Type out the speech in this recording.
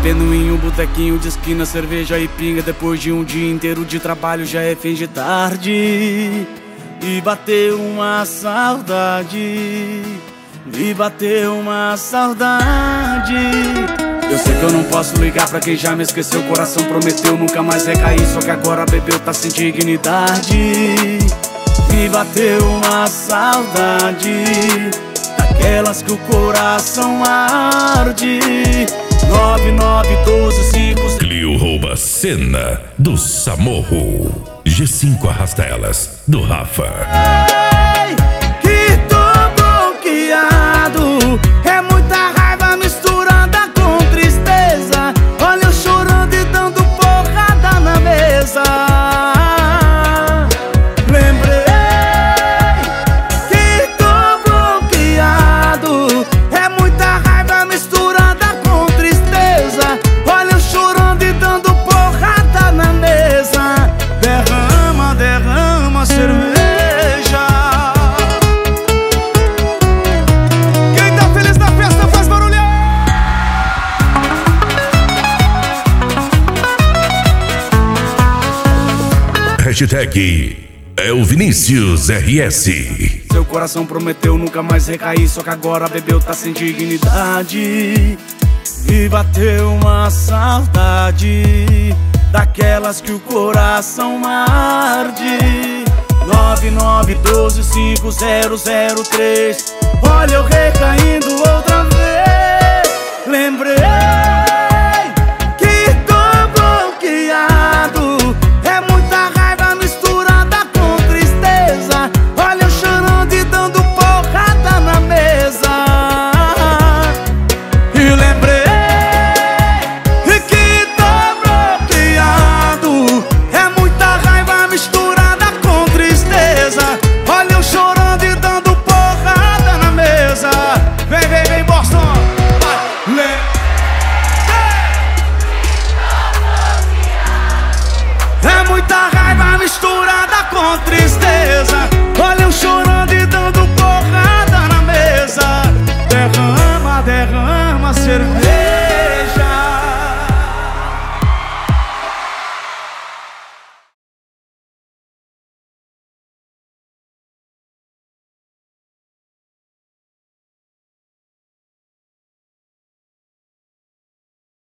bebendo em um botequinho de esquina, cerveja e pinga. Depois de um dia inteiro de trabalho já é fim de tarde. E bateu uma saudade, e bateu uma saudade. Eu sei que eu não posso ligar pra quem já me esqueceu. O coração prometeu nunca mais recair, só que agora bebeu, tá sem dignidade. E bateu uma saudade, daquelas que o coração arde. 9912 Clio rouba cena do Samorro. G5 arrasta elas do Rafa. Ei, que tô bloqueado. É muita raiva misturada com tristeza. Olha eu chorando e dando porrada na mesa. Lembrei que tô bloqueado. É muita raiva misturada com tristeza. Olha eu chorando e dando porrada na mesa. Derrama, derrama cerveja. Quem tá feliz na festa faz barulho. Hashtag é o Vinícius RS. Seu coração prometeu nunca mais recair, só que agora bebeu, tá sem dignidade. E bateu uma saudade, daquelas que o coração arde. 99125003. Olha eu recaindo outra vez. Lembrei